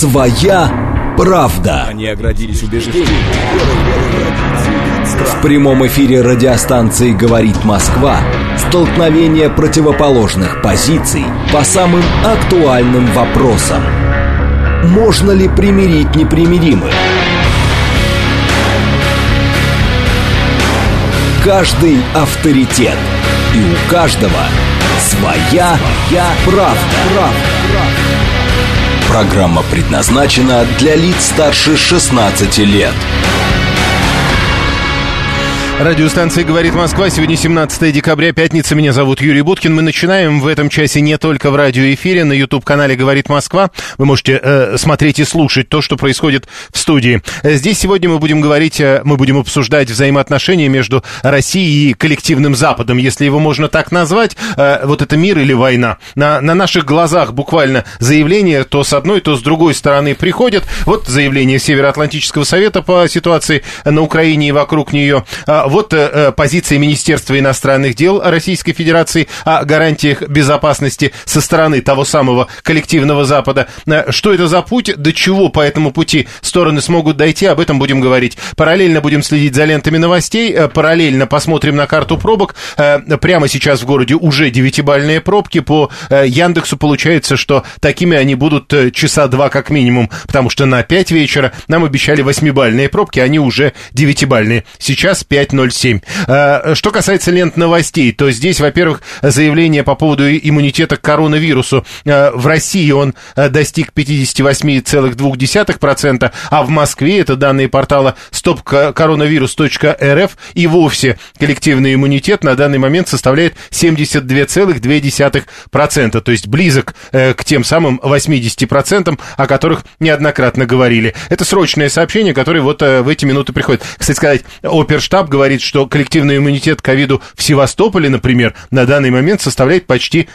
Своя правда. Они оградились убеждениями. В прямом эфире радиостанции «Говорит Москва» столкновение противоположных позиций по самым актуальным вопросам. Можно ли примирить непримиримых? Каждый авторитет. И у каждого своя правда. Программа предназначена для лиц старше 16 лет. Радиостанция «Говорит Москва». Сегодня 17 декабря, пятница. Меня зовут Юрий Буткин. Мы начинаем в этом часе не только в радиоэфире, на YouTube-канале «Говорит Москва». Вы можете смотреть и слушать то, что происходит в студии. Здесь сегодня мы будем обсуждать взаимоотношения между Россией и коллективным Западом, если его можно так назвать. Вот это мир или война. На наших глазах буквально заявления то с одной, то с другой стороны приходят. Вот заявление Североатлантического совета по ситуации на Украине и вокруг нее. Вот позиция Министерства иностранных дел Российской Федерации о гарантиях безопасности со стороны того самого коллективного Запада. Что это за путь, до чего по этому пути стороны смогут дойти, об этом будем говорить. Параллельно будем следить за лентами новостей, параллельно посмотрим на карту пробок. Прямо сейчас в городе уже 9-бальные пробки. По Яндексу получается, что такими они будут часа два как минимум, потому что на 5 вечера нам обещали 8-бальные пробки, они уже 9-бальные. Сейчас 5:07. Что касается лент новостей, то здесь, во-первых, заявление по поводу иммунитета к коронавирусу. В России он достиг 58,2%, а в Москве, это данные портала stopcoronavirus.rf, и вовсе коллективный иммунитет на данный момент составляет 72,2%, то есть близок к тем самым 80%, о которых неоднократно говорили. Это срочное сообщение, которое вот в эти минуты приходит. Кстати сказать, оперштаб говорит, что коллективный иммунитет к ковиду в Севастополе, например, на данный момент составляет почти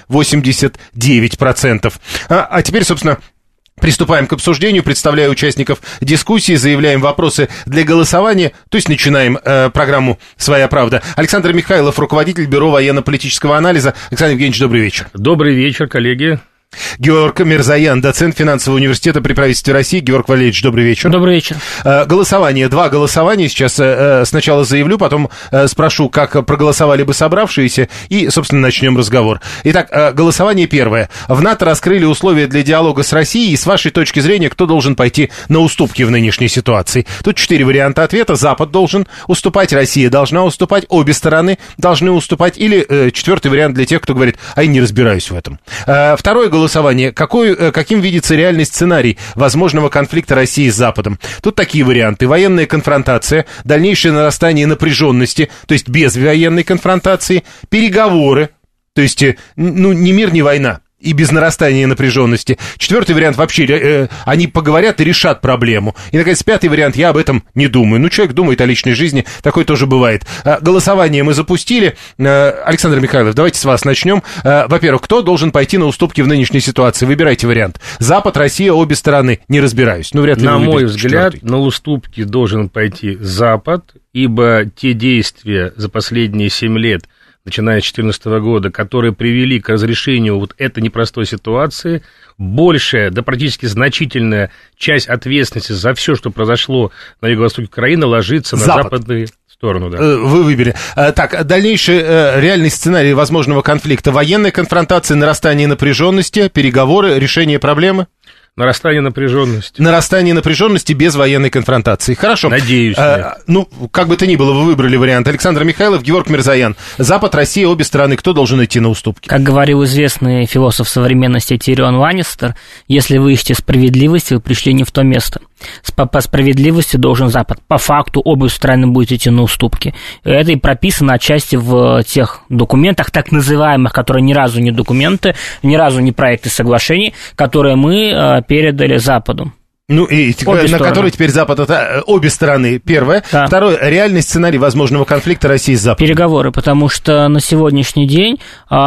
89%. А теперь, собственно, приступаем к обсуждению, представляю участников дискуссии, заявляем вопросы для голосования, то есть начинаем программу «Своя правда». Александр Михайлов, руководитель Бюро военно-политического анализа. Александр Евгеньевич, добрый вечер. Добрый вечер, коллеги. Георг Мирзоян, доцент финансового университета при правительстве России. Георг Валерьевич, добрый вечер. Добрый вечер. Голосование, 2 голосования. Сейчас сначала заявлю, потом спрошу, как проголосовали бы собравшиеся, и, собственно, начнем разговор. Итак, голосование первое. В НАТО раскрыли условия для диалога с Россией, и с вашей точки зрения, кто должен пойти на уступки в нынешней ситуации? Тут 4 варианта ответа. Запад должен уступать, Россия должна уступать, обе стороны должны уступать, или 4-й вариант для тех, кто говорит, а я не разбираюсь в этом. Второе голосование. Каким видится реальный сценарий возможного конфликта России с Западом? Тут такие варианты. Военная конфронтация, дальнейшее нарастание напряженности, то есть без военной конфронтации, переговоры, то есть ни мир, ни война, и без нарастания напряженности. 4-й вариант вообще, они поговорят и решат проблему. И, наконец, 5-й вариант, я об этом не думаю. Ну, человек думает о личной жизни, такое тоже бывает. Голосование мы запустили. Александр Михайлов, давайте с вас начнем. Во-первых, кто должен пойти на уступки в нынешней ситуации? Выбирайте вариант. Запад, Россия, обе стороны. Не разбираюсь. Ну, вряд ли на мой взгляд, 4-й. На уступки должен пойти Запад, ибо те действия за последние 7 лет, начиная с 2014 года, которые привели к разрешению вот этой непростой ситуации, большая, да практически значительная часть ответственности за все, что произошло на юго-востоке Украины, ложится на западную сторону. Да. Вы выбери. Так, дальнейший реальный сценарий возможного конфликта. Военная конфронтация, нарастание напряженности, переговоры, решение проблемы? Нарастание напряженности. Нарастание напряженности без военной конфронтации. Хорошо. Надеюсь. Ну, как бы то ни было, вы выбрали вариант. Александр Михайлов, Георг Мирзоян. Запад, Россия, обе стороны. Кто должен идти на уступки? Как говорил известный философ современности Тирион Ланнистер, если вы ищете справедливость, вы пришли не в то место. По справедливости должен Запад. По факту обе стороны будут идти на уступки. Это и прописано отчасти в тех документах, так называемых, которые ни разу не документы, ни разу не проекты соглашений, которые мы передали Западу. Ну, и на который теперь Запад, это обе стороны, первое. Да. Второе, реальный сценарий возможного конфликта России с Западом. Переговоры, потому что на сегодняшний день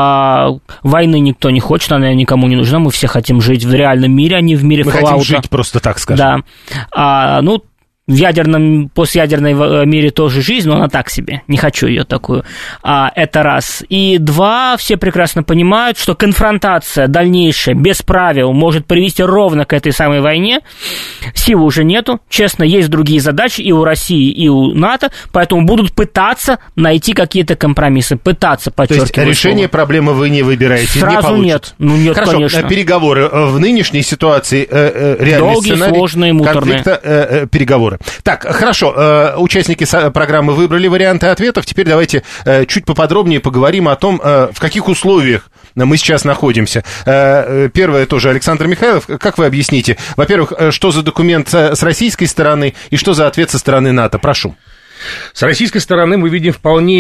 войны никто не хочет, она никому не нужна, мы все хотим жить в реальном мире, а не в мире Fallout. Мы хотим жить просто так, скажем. Да. в постядерной мире тоже жизнь, но она так себе, не хочу ее такую. Это раз. И два, все прекрасно понимают, что конфронтация дальнейшая, без правил, может привести ровно к этой самой войне. Силы уже нету, честно, есть другие задачи и у России, и у НАТО, поэтому будут пытаться найти какие-то компромиссы, пытаться, подчеркиваю. То есть решение проблемы вы не выбираете, сразу не нет. Ну, нет, хорошо, конечно. Переговоры в нынешней ситуации, реальный долгие, сценарий сложные, муторные. конфликта, переговоры. Так, хорошо, участники программы выбрали варианты ответов. Теперь давайте чуть поподробнее поговорим о том, в каких условиях мы сейчас находимся. Первое тоже Александр Михайлов. Как вы объясните? Во-первых, что за документ с российской стороны и что за ответ со стороны НАТО? Прошу. С российской стороны мы видим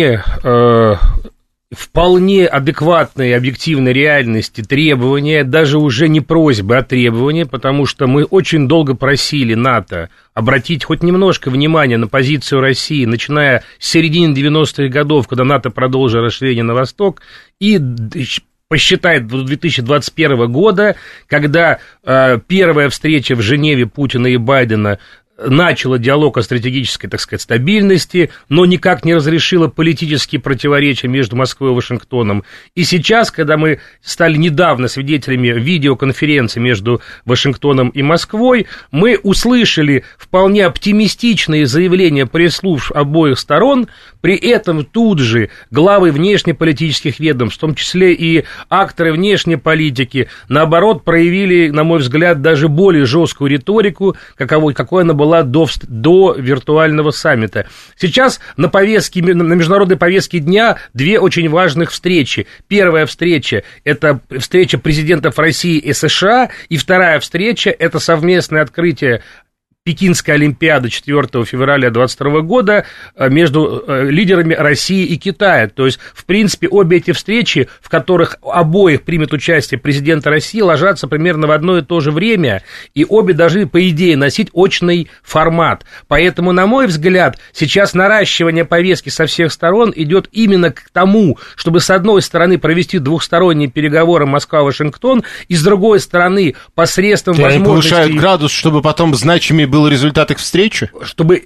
вполне адекватные объективной реальности требования, даже уже не просьбы, а требования, потому что мы очень долго просили НАТО обратить хоть немножко внимания на позицию России, начиная с середины 90-х годов, когда НАТО продолжило расширение на восток, и посчитает до 2021 года, когда первая встреча в Женеве Путина и Байдена начала диалог о стратегической, так сказать, стабильности, но никак не разрешила политические противоречия между Москвой и Вашингтоном. И сейчас, когда мы стали недавно свидетелями видеоконференции между Вашингтоном и Москвой, мы услышали вполне оптимистичные заявления пресс-служб обоих сторон, при этом тут же главы внешнеполитических ведомств, в том числе и акторы внешней политики, наоборот, проявили, на мой взгляд, даже более жесткую риторику, какой она была до виртуального саммита. Сейчас на международной повестке дня две очень важных встречи. Первая встреча – это встреча президентов России и США, и вторая встреча – это совместное открытие Пекинской Олимпиады 4 февраля 2022 года между лидерами России и Китая. То есть, в принципе, обе эти встречи, в которых обоих примет участие президент России, ложатся примерно в одно и то же время, и обе должны, по идее, носить очный формат. Поэтому, на мой взгляд, сейчас наращивание повестки со всех сторон идет именно к тому, чтобы, с одной стороны, провести двухсторонние переговоры Москва-Вашингтон, и, с другой стороны, посредством возможности... Они повышают градус, чтобы потом значимыми был результат их встречи? Чтобы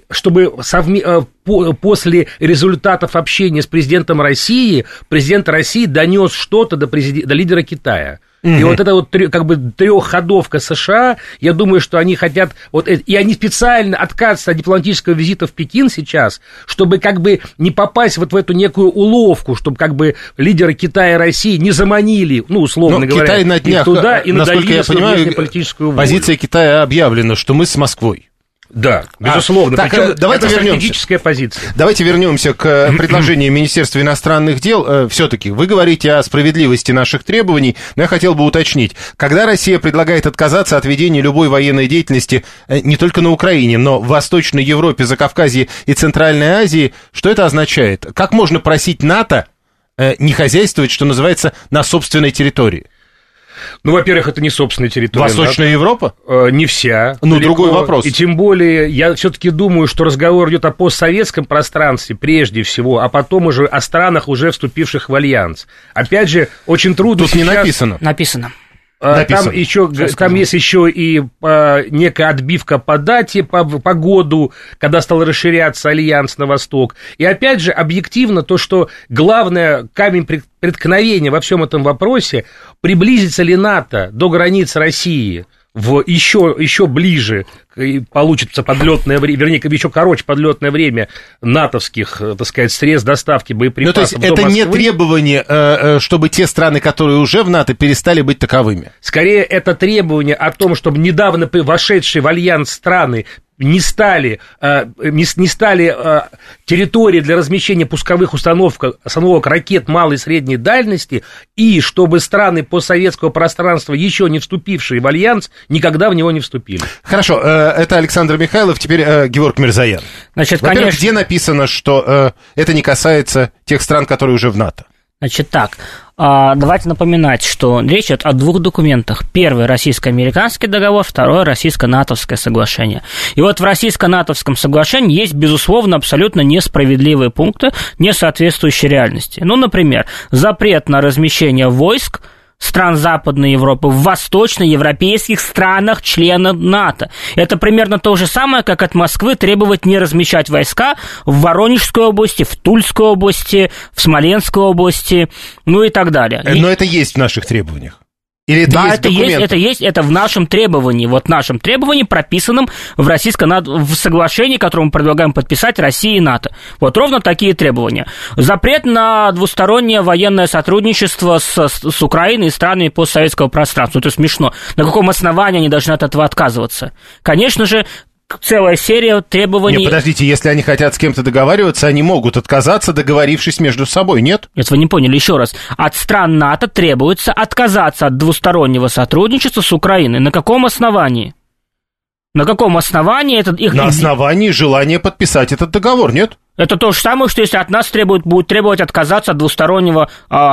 после результатов общения с президентом России, президент России донес что-то до лидера Китая. И вот эта вот как бы трехходовка США, я думаю, что они хотят, и они специально отказываются от дипломатического визита в Пекин сейчас, чтобы как бы не попасть вот в эту некую уловку, чтобы как бы лидеры Китая и России не заманили, условно говоря, Китай на днях, туда и насколько я понимаю, политическую волю. Позиция Китая объявлена, что мы с Москвой. Да, безусловно. Давайте вернемся. Стратегическая позиция. Давайте вернемся к предложению Министерства иностранных дел. Все-таки вы говорите о справедливости наших требований, но я хотел бы уточнить, когда Россия предлагает отказаться от ведения любой военной деятельности не только на Украине, но в Восточной Европе, Закавказье и Центральной Азии, что это означает? Как можно просить НАТО не хозяйствовать, что называется, на собственной территории? Во-первых, это не собственная территория. Восточная Европа? Не вся. Другой вопрос. И тем более, я все-таки думаю, что разговор идет о постсоветском пространстве прежде всего, а потом уже о странах, уже вступивших в альянс. Опять же, очень трудно Тут сейчас... не написано. Написано. Там есть еще и некая отбивка по дате, по году, когда стал расширяться альянс на восток. И опять же, объективно то, что главное камень преткновения во всем этом вопросе, приблизится ли НАТО до границ России еще ближе, получится подлетное время, вернее, еще короче подлетное время натовских, так сказать, средств доставки боеприпасов. То есть это не требование, чтобы те страны, которые уже в НАТО, перестали быть таковыми? Скорее, это требование о том, чтобы недавно вошедшие в альянс страны не стали территорией для размещения пусковых установок ракет малой и средней дальности, и чтобы страны постсоветского пространства, еще не вступившие в альянс, никогда в него не вступили. Хорошо, это Александр Михайлов, теперь Георг Мирзоян. Значит, во-первых, где написано, что это не касается тех стран, которые уже в НАТО? Значит так, давайте напоминать, что речь идет о двух документах. Первый – российско-американский договор, второй – российско-натовское соглашение. И вот в российско-натовском соглашении есть, безусловно, абсолютно несправедливые пункты, не соответствующие реальности. Например, запрет на размещение войск стран Западной Европы в восточноевропейских странах, членах НАТО. Это примерно то же самое, как от Москвы требовать не размещать войска в Воронежской области, в Тульской области, в Смоленской области, ну и так далее. Но это есть в наших требованиях? Или это да, есть это в нашем требовании. Вот в нашем требовании, прописанном в соглашении, которое мы предлагаем подписать России и НАТО. Вот ровно такие требования. Запрет на двустороннее военное сотрудничество с Украиной и странами постсоветского пространства. Это смешно. На каком основании они должны от этого отказываться? Конечно же, целая серия требований... Нет, подождите, если они хотят с кем-то договариваться, они могут отказаться, договорившись между собой, нет? Нет, вы не поняли, еще раз. От стран НАТО требуется отказаться от двустороннего сотрудничества с Украиной. На каком основании? На каком основании это их... На основании желания подписать этот договор, нет? Это то же самое, что если от нас будут требовать отказаться от двустороннего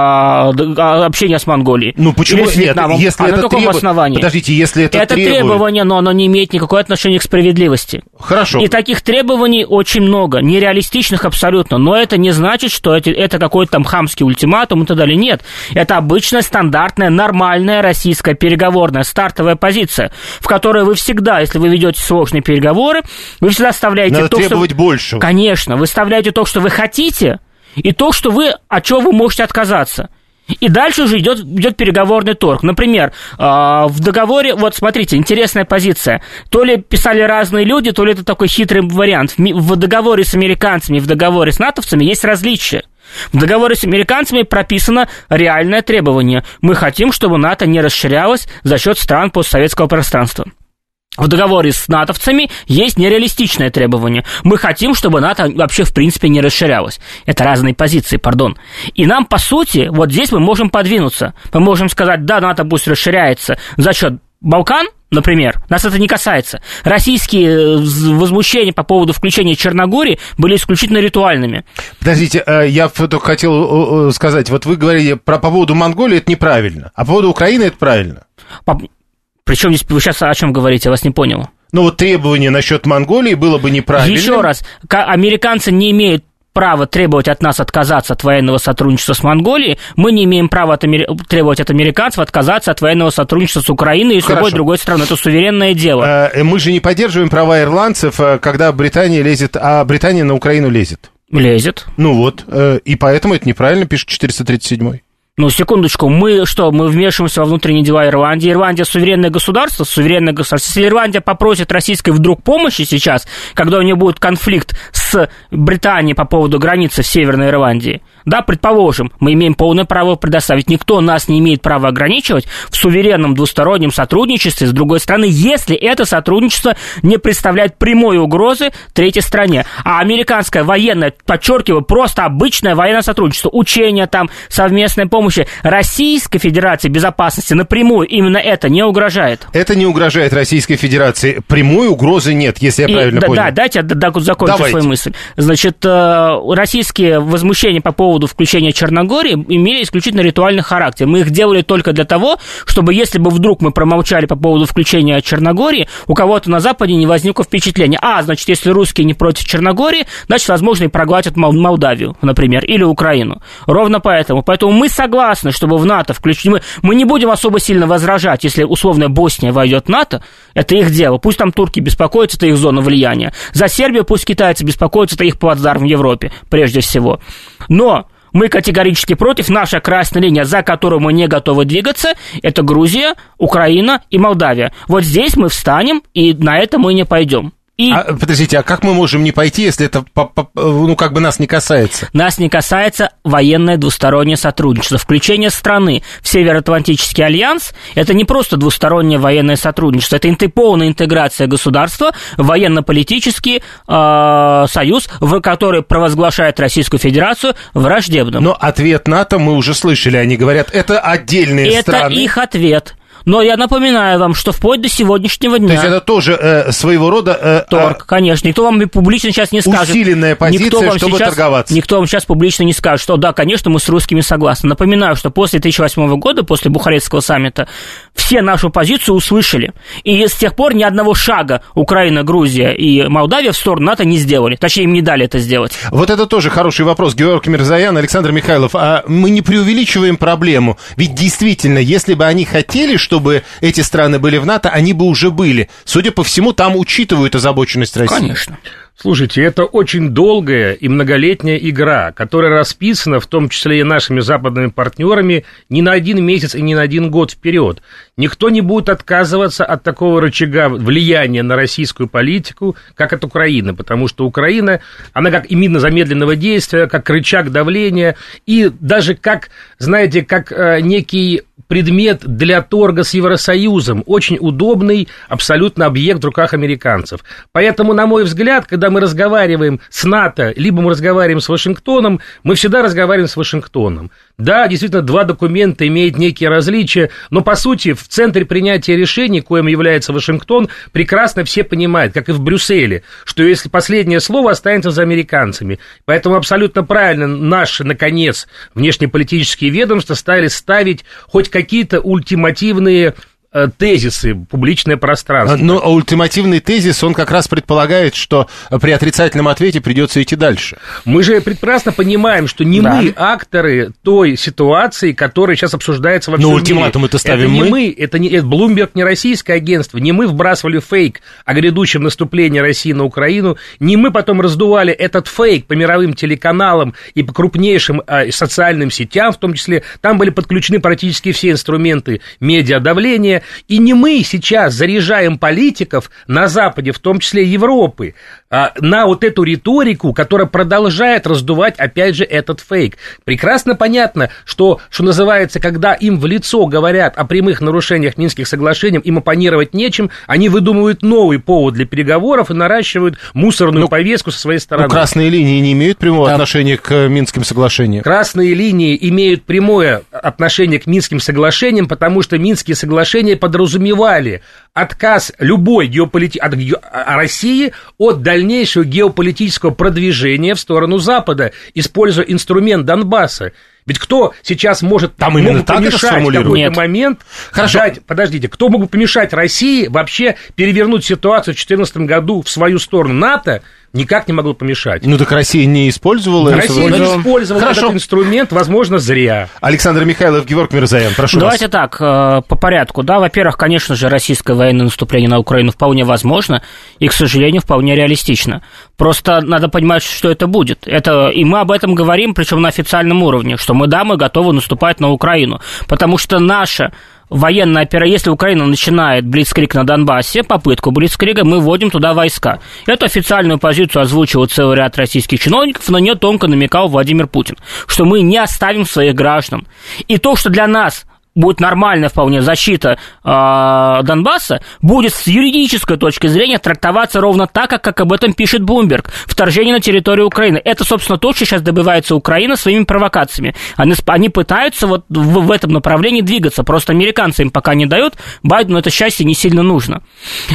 общения с Монголией. Ну почему или с Вьетнамом. Если на каком основании? Подождите, если это требование, но оно не имеет никакого отношения к справедливости. Хорошо. И таких требований очень много, нереалистичных абсолютно, но это не значит, что это какой-то там хамский ультиматум и так далее. Нет, это обычная, стандартная, нормальная российская переговорная стартовая позиция, в которой вы всегда, если вы ведете сложные переговоры, вы всегда оставляете Надо требовать большего. Конечно, вы вставляете то, что вы хотите, и то, от чего вы можете отказаться. И дальше уже идет переговорный торг. Например, в договоре, вот смотрите, интересная позиция. То ли писали разные люди, то ли это такой хитрый вариант. В договоре с американцами и в договоре с натовцами есть различия. В договоре с американцами прописано реальное требование. Мы хотим, чтобы НАТО не расширялось за счет стран постсоветского пространства. В договоре с натовцами есть нереалистичное требование. Мы хотим, чтобы НАТО вообще в принципе не расширялось. Это разные позиции, пардон. И нам, по сути, вот здесь мы можем подвинуться. Мы можем сказать, да, НАТО пусть расширяется за счет Балкан, например. Нас это не касается. Российские возмущения по поводу включения Черногории были исключительно ритуальными. Подождите, я только хотел сказать, вот вы говорили по поводу Монголии, это неправильно, а по поводу Украины это правильно. Причем здесь вы сейчас о чем говорите, я вас не понял. Ну вот требование насчет Монголии было бы неправильным. Еще раз, американцы не имеют права требовать от нас отказаться от военного сотрудничества с Монголией, мы не имеем права требовать от американцев отказаться от военного сотрудничества с Украиной и с любой другой страной. Это суверенное дело. Мы же не поддерживаем права ирландцев, когда Британия лезет, а Британия на Украину лезет. Лезет. Ну вот, и поэтому это неправильно, пишет 437-й. Ну, секундочку, мы вмешиваемся во внутренние дела Ирландии? Ирландия суверенное государство? Если Ирландия попросит российской вдруг помощи сейчас, когда у нее будет конфликт с Британией по поводу границы в Северной Ирландии, да, предположим, мы имеем полное право предоставить. Никто нас не имеет права ограничивать в суверенном двустороннем сотрудничестве с другой стороны, если это сотрудничество не представляет прямой угрозы третьей стране. А американское военное, подчеркиваю, просто обычное военное сотрудничество, учения там, совместная помощь, Российской Федерации безопасности напрямую именно это не угрожает. Это не угрожает Российской Федерации. Прямой угрозы нет, если я правильно понял. Да, дайте я закончу свою мысль. Значит, российские возмущения по поводу включения Черногории имели исключительно ритуальный характер. Мы их делали только для того, чтобы, если бы вдруг мы промолчали по поводу включения Черногории, у кого-то на Западе не возникло впечатления. Значит, если русские не против Черногории, значит, возможно, и проглотят Молдавию, например, или Украину. Ровно поэтому. Поэтому мы согласны, чтобы в НАТО включить. Мы не будем особо сильно возражать, если условная Босния войдет в НАТО, это их дело. Пусть там турки беспокоятся, это их зона влияния. За Сербию пусть китайцы беспокоятся, это их плацдарм в Европе, прежде всего. Но мы категорически против. Наша красная линия, за которую мы не готовы двигаться, это Грузия, Украина и Молдавия. Вот здесь мы встанем, и на это мы не пойдем. Подождите, а как мы можем не пойти, если это, нас не касается? Нас не касается военное двустороннее сотрудничество. Включение страны в Североатлантический альянс – это не просто двустороннее военное сотрудничество, это полная интеграция государства в военно-политический союз, в который провозглашает Российскую Федерацию враждебным. Но ответ НАТО мы уже слышали, они говорят, это отдельные страны. Это их ответ. Но я напоминаю вам, что вплоть до сегодняшнего дня... То есть это тоже своего рода... торг, конечно. Никто вам публично сейчас не скажет... Усиленная позиция, чтобы торговаться. Никто вам сейчас публично не скажет, что да, конечно, мы с русскими согласны. Напоминаю, что после 2008 года, после Бухарестского саммита, все нашу позицию услышали. И с тех пор ни одного шага Украина, Грузия и Молдавия в сторону НАТО не сделали. Точнее, им не дали это сделать. Вот это тоже хороший вопрос. Георгий Мирзоян, Александр Михайлов. А мы не преувеличиваем проблему? Ведь действительно, если бы они хотели, чтобы эти страны были в НАТО, они бы уже были. Судя по всему, там учитывают озабоченность России. Конечно. Слушайте, это очень долгая и многолетняя игра, которая расписана, в том числе и нашими западными партнерами, не на 1 месяц и не на 1 год вперед. Никто не будет отказываться от такого рычага влияния на российскую политику, как от Украины, потому что Украина, она как и мина замедленного действия, как рычаг давления, и даже как, знаете, как некий предмет для торга с Евросоюзом, очень удобный абсолютно объект в руках американцев. Поэтому, на мой взгляд, когда мы разговариваем с НАТО, либо мы разговариваем с Вашингтоном, мы всегда разговариваем с Вашингтоном. Да, действительно, 2 документа имеют некие различия, но, по сути, в центре принятия решений, коим является Вашингтон, прекрасно все понимают, как и в Брюсселе, что если последнее слово останется за американцами. Поэтому абсолютно правильно наши, наконец, внешнеполитические ведомства стали ставить хоть какие-то ультимативные тезисы, публичное пространство. Но ультимативный тезис, он как раз предполагает, что при отрицательном ответе придется идти дальше. Мы же прекрасно понимаем, что не мы акторы той ситуации, которая сейчас обсуждается во всем мире. Но ультиматум-то ставим мы. Это не Bloomberg, не российское агентство, не мы вбрасывали фейк о грядущем наступлении России на Украину, не мы потом раздували этот фейк по мировым телеканалам и по крупнейшим социальным сетям, в том числе, там были подключены практически все инструменты медиадавления. И не мы сейчас заряжаем политиков на Западе, в том числе Европы, на вот эту риторику, которая продолжает раздувать, опять же, этот фейк. Прекрасно понятно, что называется, когда им в лицо говорят о прямых нарушениях Минских соглашений, им оппонировать нечем, они выдумывают новый повод для переговоров и наращивают мусорную повестку со своей стороны. Но красные линии не имеют прямого отношения к Минским соглашениям? Красные линии имеют прямое отношение к Минским соглашениям, потому что Минские соглашения подразумевали отказ любой России от дальнейшего геополитического продвижения в сторону Запада, используя инструмент Донбасса. Ведь кто сейчас может там именно так помешать в какой-то момент... Подождите, кто мог бы помешать России вообще перевернуть ситуацию в 2014 году в свою сторону? НАТО никак не могло помешать. Ну так Россия не использовала... Россия не использовала этот инструмент, возможно, зря. Александр Михайлов, Георгий Мирзоян, прошу Давайте так, по порядку. Да, во-первых, конечно же, российское военное наступление на Украину вполне возможно и, к сожалению, вполне реалистично. Просто надо понимать, что это будет. И мы об этом говорим, причем на официальном уровне, что мы готовы наступать на Украину. Потому что наша военная операция, если Украина начинает блицкриг на Донбассе, попытку блицкрига, мы вводим туда войска. Эту официальную позицию озвучивал целый ряд российских чиновников, на нее тонко намекал Владимир Путин, что мы не оставим своих граждан. И то, что для нас будет нормальная вполне защита Донбасса, будет с юридической точки зрения трактоваться ровно так, как об этом пишет Bloomberg. Вторжение на территорию Украины. Это, собственно, то, что сейчас добивается Украина своими провокациями. Они пытаются вот в этом направлении двигаться. Просто американцы им пока не дают. Байдену это счастье не сильно нужно.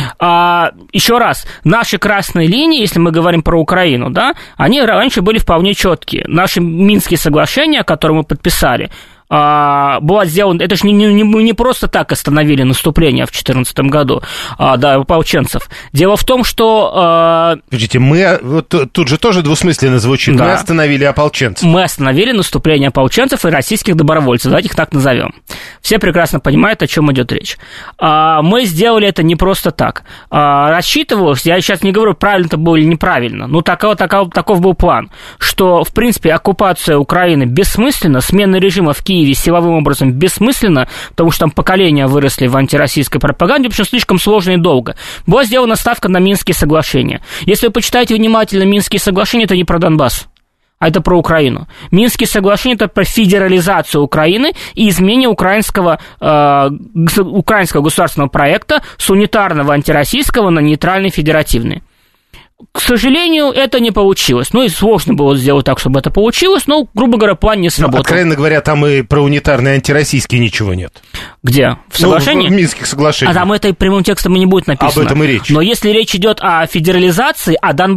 Еще раз, наши красные линии, если мы говорим про Украину, да, они раньше были вполне четкие. Наши Минские соглашения, которые мы подписали, была сделана, это же не просто так остановили наступление в 2014 году, ополченцев. Дело в том, что... Подождите, тут же тоже двусмысленно звучит. Да. Мы остановили ополченцев. Мы остановили наступление ополченцев и российских добровольцев, давайте их так назовем. Все прекрасно понимают, о чем идет речь. Мы сделали это не просто так. Рассчитывалось, я сейчас не говорю, правильно это было или неправильно, но таков был план, что, в принципе, оккупация Украины бессмысленна, смена режима в Киеве силовым образом бессмысленно, потому что там поколения выросли в антироссийской пропаганде, потому что слишком сложно и долго. Была сделана ставка на Минские соглашения. Если вы почитаете внимательно Минские соглашения, это не про Донбасс, а это про Украину. Минские соглашения – это про федерализацию Украины и изменение украинского государственного проекта с унитарного антироссийского на нейтральный федеративный. К сожалению, это не получилось. Ну и сложно было сделать так, чтобы это получилось, но, грубо говоря, план не сработал. Откровенно говоря, там и про унитарные антироссийские ничего нет. Где? В соглашении? В Минских соглашениях. А там это прямым текстом и не будет написано. Об этом и речь. Но если речь идет о федерализации,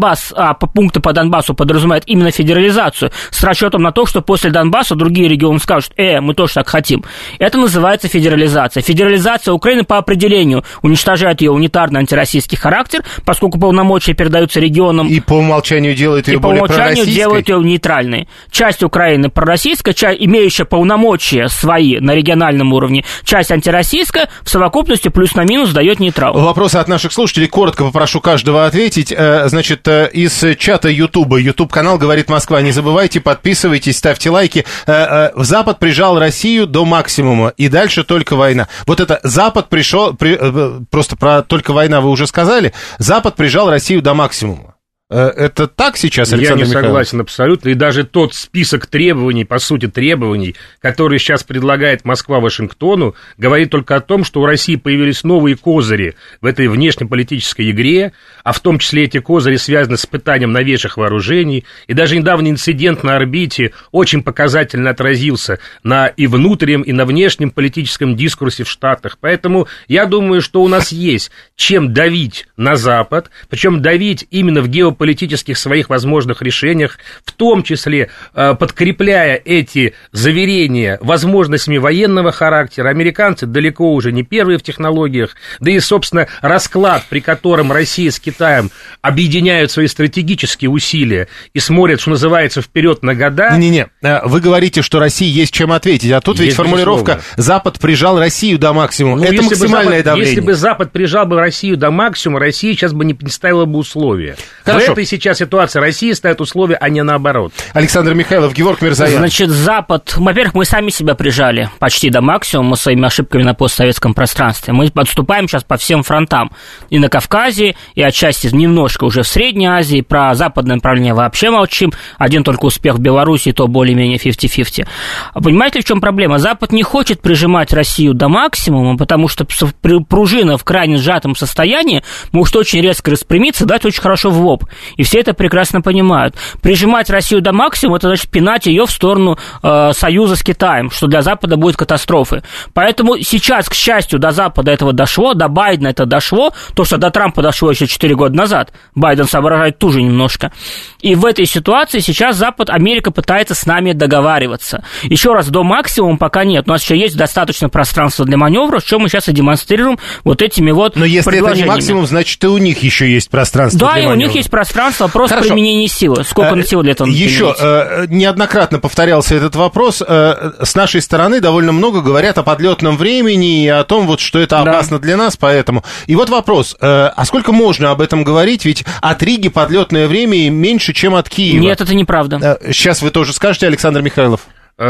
пункты по Донбассу подразумевают именно федерализацию, с расчетом на то, что после Донбасса другие регионы скажут, мы тоже так хотим. Это называется федерализация. Федерализация Украины по определению уничтожает ее унитарный антироссийский характер, поскольку полномочия передаются регионам. И по умолчанию делает ее более пророссийской. И по умолчанию делает ее нейтральной. Часть Украины пророссийская, имеющая полномочия свои на региональном уровне, часть антироссийская, в совокупности плюс на минус дает нейтрал. Вопросы от наших слушателей. Коротко попрошу каждого ответить. Значит, из чата Ютуба. Ютуб-канал «Говорит Москва». Не забывайте, подписывайтесь, ставьте лайки. Запад прижал Россию до максимума, и дальше только война. Вот это Запад пришел, просто про только война вы уже сказали, Запад прижал Россию до максимума. Это так сейчас, Александр Михайлович? Я не согласен абсолютно. И даже тот список требований, по сути, требований, которые сейчас предлагает Москва Вашингтону, говорит только о том, что у России появились новые козыри в этой внешнеполитической игре, а в том числе эти козыри связаны с испытанием новейших вооружений. И даже недавний инцидент на орбите очень показательно отразился на и внутреннем, и на внешнем политическом дискурсе в Штатах. Поэтому я думаю, что у нас есть чем давить на Запад, причем давить именно в геополитических своих возможных решениях, в том числе подкрепляя эти заверения возможностями военного характера. Американцы далеко уже не первые в технологиях, да и, собственно, расклад, при котором Россия с Китаем объединяют свои стратегические усилия и смотрят, что называется, вперед на года. Не-не-не, вы говорите, что России есть чем ответить, а тут ведь формулировка безусловно. «Запад прижал Россию до максимума». Это максимальное давление. Если бы Запад прижал бы Россию до максимума, Россия сейчас бы не ставила бы условия. Хорошо. В этой сейчас ситуации Россия ставит условия, а не наоборот. Александр Михайлов, Георг Мирзоян. Значит, Запад, во-первых, мы сами себя прижали почти до максимума своими ошибками на постсоветском пространстве. Мы отступаем сейчас по всем фронтам. И на Кавказе, и отчасти немножко уже в Средней Азии. Про западное направление вообще молчим. Один только успех в Беларуси, то более-менее 50-50. Понимаете, в чем проблема? Запад не хочет прижимать Россию до максимума, потому что пружина в крайне сжатом состоянии может очень резко распрямиться, дать очень хорошо в лоб. И все это прекрасно понимают. Прижимать Россию до максимума, это значит пинать ее в сторону союза с Китаем, что для Запада будет катастрофой. Поэтому сейчас, к счастью, до Запада этого дошло, до Байдена это дошло, то, что до Трампа дошло еще 4 года назад. Байден соображает туже немножко. И в этой ситуации сейчас Запад, Америка пытается с нами договариваться. Еще раз, до максимума пока нет. У нас еще есть достаточно пространства для маневра, что мы сейчас и демонстрируем вот этими вот Но если это не максимум, значит, и у них еще есть пространство для маневра. Да, и у них есть пространство, просто применение силы. Сколько силы для этого надо применить? Еще неоднократно повторялся этот вопрос. С нашей стороны довольно много говорят о подлетном времени и о том, вот, что это опасно для нас, поэтому. И вот вопрос, а сколько можно об этом говорить? Ведь от Риги подлетное время меньше, чем от Киева. Нет, это неправда. Сейчас вы тоже скажете, Александр Михайлов.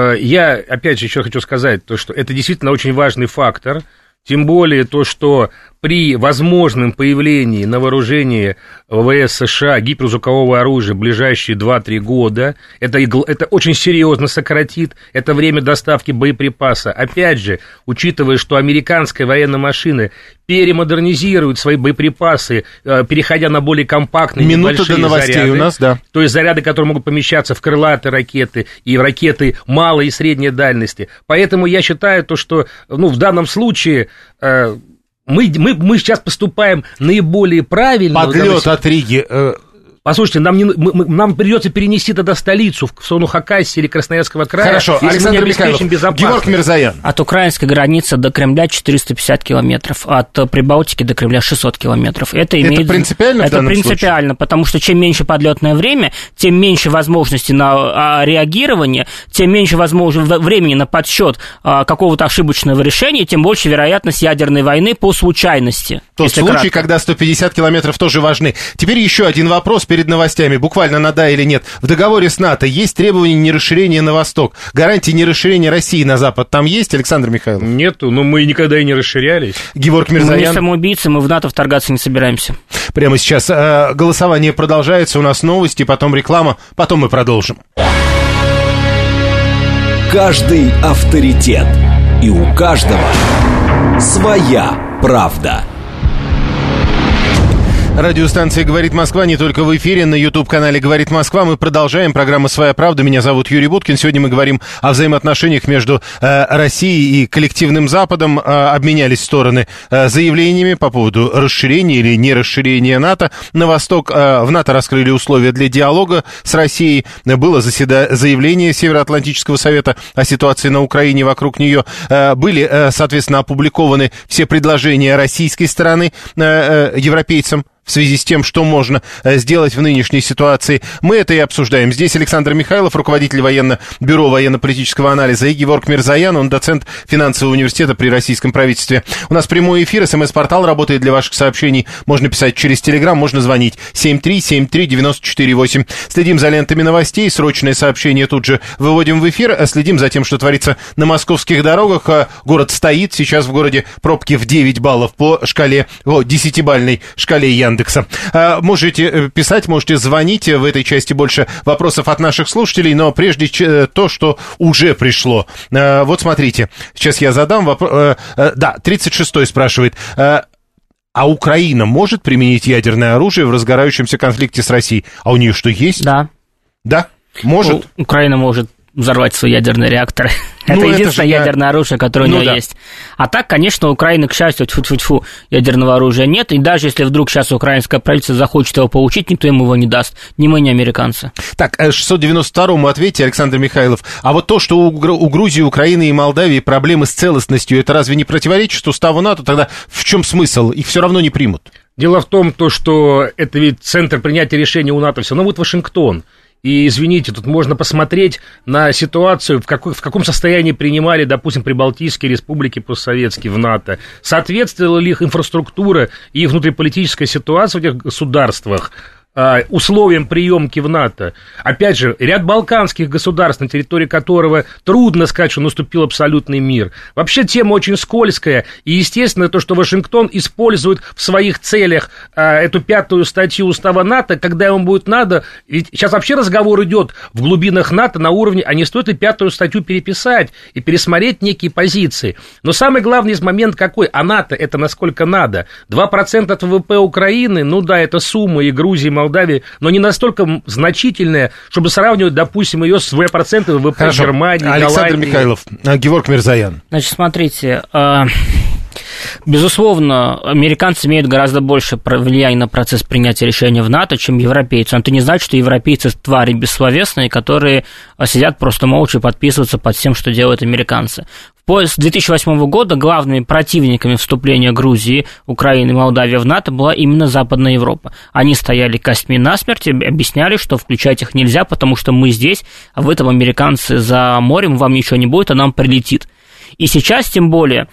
Я, опять же, еще хочу сказать, то, что это действительно очень важный фактор, тем более то, что при возможном появлении на вооружении ВВС США гиперзвукового оружия в ближайшие 2-3 года, это очень серьезно сократит это время доставки боеприпаса. Опять же, учитывая, что американская военная машина перемодернизирует свои боеприпасы, переходя на более компактные небольшие заряды. Минута до новостей у нас, да. То есть заряды, которые могут помещаться в крылатые ракеты и в ракеты малой и средней дальности. Поэтому я считаю, то, что в данном случае... Мы сейчас поступаем наиболее правильно. Подлет от Риги. Послушайте, нам придется перенести тогда столицу в сторону Хакасии или Красноярского края. Хорошо, Александр Михайлов, Георг Мирзоян. От украинской границы до Кремля 450 километров, от Прибалтики до Кремля 600 километров. Это принципиально в данном случае? Это принципиально, потому что чем меньше подлетное время, тем меньше возможностей на реагирование, тем меньше времени на подсчет какого-то ошибочного решения, тем больше вероятность ядерной войны по случайности. Тот случай, когда 150 километров тоже важны. Теперь еще один вопрос перед новостями, буквально на да или нет. В договоре с НАТО есть требования нерасширения на восток. Гарантии нерасширения России на запад там есть, Александр Михайлов? Нету, но мы никогда и не расширялись. Георг Мирзоян. Мы не самоубийцы, мы в НАТО вторгаться не собираемся. Прямо сейчас голосование продолжается, у нас новости, потом реклама, потом мы продолжим. Каждый авторитет. И у каждого своя правда. Радиостанция «Говорит Москва» не только в эфире, на YouTube-канале «Говорит Москва». Мы продолжаем программу «Своя правда». Меня зовут Юрий Буткин. Сегодня мы говорим о взаимоотношениях между Россией и коллективным Западом. Обменялись стороны заявлениями по поводу расширения или не расширения НАТО на восток. В НАТО раскрыли условия для диалога с Россией. Было заявление Североатлантического совета о ситуации на Украине, вокруг нее. Были, соответственно, опубликованы все предложения российской стороны европейцам в связи с тем, что можно сделать в нынешней ситуации. Мы это и обсуждаем. Здесь Александр Михайлов, руководитель бюро военно-политического анализа, и Геворг Мирзоян, он доцент финансового университета при российском правительстве. У нас прямой эфир, СМС-портал работает для ваших сообщений. Можно писать через Телеграм, можно звонить 7373948. Следим за лентами новостей, срочные сообщения тут же выводим в эфир, следим за тем, что творится на московских дорогах. Город стоит, сейчас в городе пробки в 9 баллов по шкале, 10-бальной шкале Яндекса. Можете писать, можете звонить. В этой части больше вопросов от наших слушателей, но прежде то, что уже пришло. Вот смотрите, сейчас я задам вопрос. Да, 36-й спрашивает. А Украина может применить ядерное оружие в разгорающемся конфликте с Россией? А у нее что, есть? Да. Да? Может? Украина может взорвать свой ядерный реактор. Это единственное ядерное оружие, которое у нее есть. А так, конечно, у Украины, к счастью, тьфу-тьфу-тьфу, ядерного оружия нет. И даже если вдруг сейчас украинское правительство захочет его получить, никто ему его не даст. Ни мы, ни американцы. Так, 692-му ответьте, Александр Михайлов. А вот то, что у Грузии, Украины и Молдавии проблемы с целостностью, это разве не противоречит уставу НАТО? Тогда в чем смысл? Их все равно не примут. Дело в том, что это ведь центр принятия решений у НАТО, все равно будет Вашингтон. И, извините, тут можно посмотреть на ситуацию, в каком состоянии принимали, допустим, прибалтийские республики постсоветские в НАТО. Соответствовала ли их инфраструктура и внутриполитическая ситуация в этих государствах условиям приемки в НАТО? Опять же, ряд балканских государств, на территории которого трудно сказать, что наступил абсолютный мир. Вообще тема очень скользкая, и естественно то, что Вашингтон использует в своих целях эту 5-ю статью устава НАТО, когда ему будет надо, ведь сейчас вообще разговор идет в глубинах НАТО на уровне, а не стоит ли 5-ю статью переписать и пересмотреть некие позиции. Но самый главный момент какой? А НАТО это насколько надо? 2% от ВВП Украины, ну да, это сумма и Грузии, Молдавии, но не настолько значительная, чтобы сравнивать, допустим, ее с 2% ВВП Хорошо. Германии, Александр Голландии. Михайлов, Геворг Мирзоян. Значит, смотрите, безусловно, американцы имеют гораздо больше влияния на процесс принятия решения в НАТО, чем европейцы. Но это не значит, что европейцы твари бессловесные, которые сидят просто молча и подписываются под всем, что делают американцы. С 2008 года главными противниками вступления Грузии, Украины и Молдавии в НАТО была именно Западная Европа. Они стояли костьми насмерть и объясняли, что включать их нельзя, потому что мы здесь, а вы там, американцы, за морем, вам ничего не будет, а нам прилетит. И сейчас, тем более,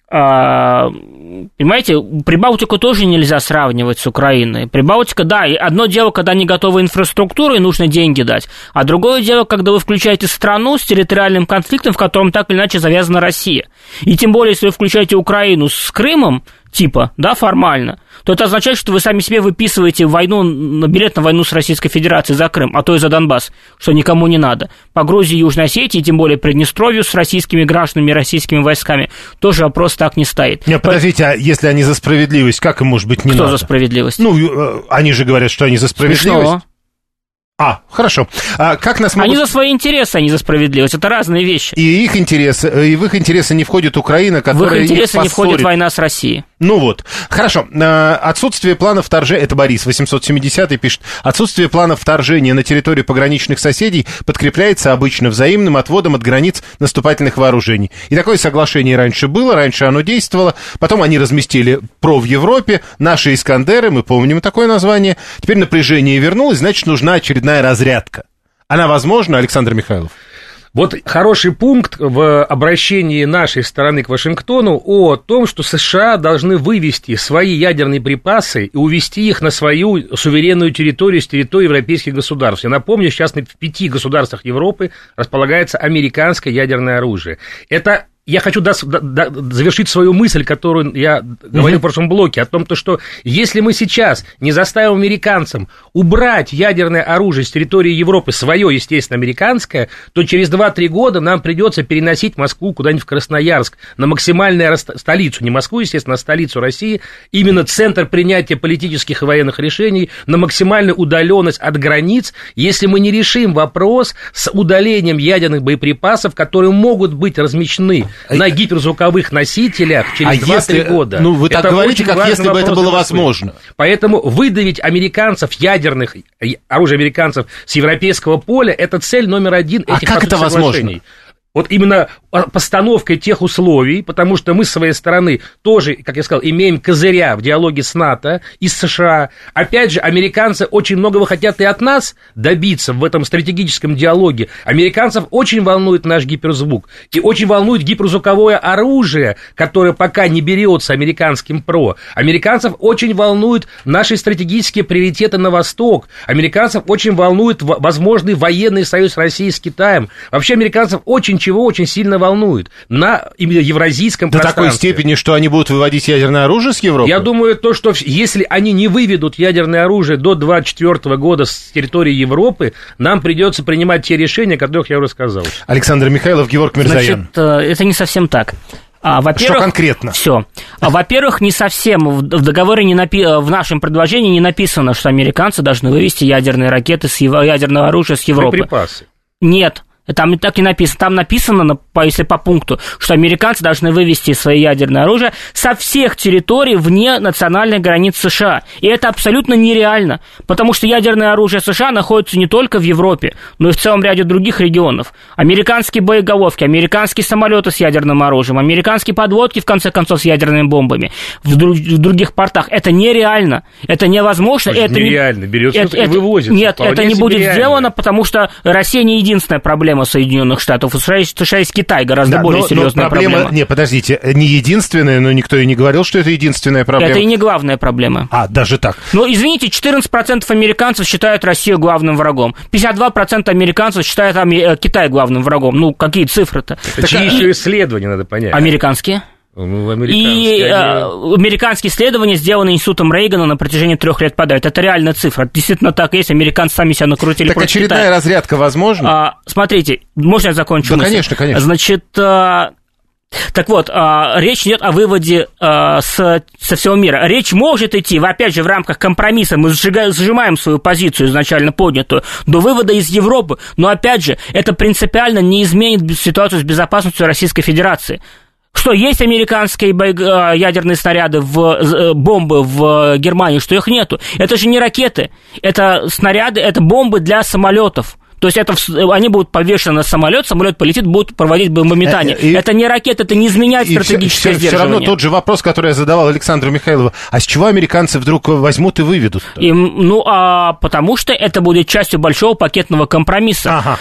понимаете, Прибалтику тоже нельзя сравнивать с Украиной. Прибалтика, да, и одно дело, когда не готова инфраструктура и нужно деньги дать, а другое дело, когда вы включаете страну с территориальным конфликтом, в котором так или иначе завязана Россия. И тем более, если вы включаете Украину с Крымом, типа, да, формально, то это означает, что вы сами себе выписываете билет на войну с Российской Федерацией за Крым, а то и за Донбасс, что никому не надо. По Грузии, Южной Осетии, тем более Приднестровью с российскими гражданами, российскими войсками, тоже вопрос так не стоит. Нет, подождите, а если они за справедливость, как им, может быть, не Кто надо? за справедливость? Ну, они же говорят, что они за справедливость. Смешно. Хорошо. Как нас могут... Они за свои интересы, а не за справедливость. Это разные вещи. И их интересы, и в их интересы не входит Украина, которая в их интересы их не входит поссорит. война с Россией. Ну вот, хорошо. Отсутствие планов вторжения, это Борис 870 пишет, отсутствие планов вторжения на территорию пограничных соседей подкрепляется обычно взаимным отводом от границ наступательных вооружений. И такое соглашение раньше было, раньше оно действовало, потом они разместили ПРО в Европе, наши Искандеры, мы помним такое название, теперь напряжение вернулось, значит, нужна очередная разрядка. Она возможна, Александр Михайлов? Вот хороший пункт в обращении нашей стороны к Вашингтону о том, что США должны вывести свои ядерные припасы и увезти их на свою суверенную территорию с территории европейских государств. Я напомню, сейчас в 5 государствах Европы располагается американское ядерное оружие. Это я хочу завершить свою мысль, которую я говорил в прошлом блоке, о том, что если мы сейчас не заставим американцам убрать ядерное оружие с территории Европы, свое, естественно, американское, то через 2-3 года нам придется переносить Москву куда-нибудь в Красноярск, на максимальную столицу, не Москву, естественно, а столицу России, именно центр принятия политических и военных решений, на максимальную удаленность от границ, если мы не решим вопрос с удалением ядерных боеприпасов, которые могут быть размещены на гиперзвуковых носителях через 2-3 года. Ну, вы так говорите, как если бы это было возможно. Поэтому выдавить американцев, оружие американцев с европейского поля, это цель номер один этих как это возможно? Вот именно постановкой тех условий, потому что мы, с своей стороны, тоже, как я сказал, имеем козыря в диалоге с НАТО и с США. Опять же, американцы очень многого хотят и от нас добиться в этом стратегическом диалоге. Американцев очень волнует наш гиперзвук, и очень волнует гиперзвуковое оружие, которое пока не берется американским ПРО. Американцев очень волнуют наши стратегические приоритеты на восток. Американцев очень волнует возможный военный союз России с Китаем. Вообще, американцев очень сильно волнует на именно евразийском пространстве. До такой степени, что они будут выводить ядерное оружие с Европы? Я думаю, что если они не выведут ядерное оружие до 2024 года с территории Европы, нам придется принимать те решения, о которых я уже сказал. Александр Михайлов, Геворг Мирзоян. Значит, это не совсем так. Во-первых, что конкретно? Все. Во-первых, не совсем. В договоре в нашем предложении не написано, что американцы должны вывести ядерные ракеты ядерного оружия с Европы. Боеприпасы. Нет. Там так и написано. Там написано, если по пункту, что американцы должны вывести свои ядерное оружие со всех территорий вне национальной границы США. И это абсолютно нереально, потому что ядерное оружие США находится не только в Европе, но и в целом ряде других регионов. Американские боеголовки, американские самолеты с ядерным оружием, американские подводки, в конце концов, с ядерными бомбами в других портах. Это нереально. Это невозможно. Это нереально. Берется и вывозится. Нет, это не будет сделано, потому что Россия не единственная проблема Соединенных Штатов. У США есть Китай, гораздо более серьезная проблема. Не, подождите, не единственная, но никто и не говорил, что это единственная проблема. Это и не главная проблема. Даже так. Ну, извините, 14% американцев считают Россию главным врагом. 52% американцев считают Китай главным врагом. Ну, какие цифры-то? Это чьи еще исследования, надо понять. Американские. Американские исследования сделаны институтом Рейгана на протяжении 3 лет подряд. Это реальная цифра. Действительно так есть. Американцы сами себя накрутили так против очередная Китая. разрядка возможна? Смотрите, можно я закончу мысль? Конечно, конечно. Значит, так вот, речь идет о выводе со всего мира. Речь может идти, опять же, в рамках компромисса. Мы сжимаем свою позицию, изначально поднятую, до вывода из Европы. Но, опять же, это принципиально не изменит ситуацию с безопасностью Российской Федерации. Что есть американские ядерные снаряды, бомбы в Германии, что их нету. Это же не ракеты, это снаряды, это бомбы для самолетов. То есть они будут повешены на самолет полетит, будут проводить бомбометание. Это не ракеты, это не изменяет стратегическое сдерживание. Все равно тот же вопрос, который я задавал Александру Михайлову. А с чего американцы вдруг возьмут и выведут? Потому что это будет частью большого пакетного компромисса. Ага,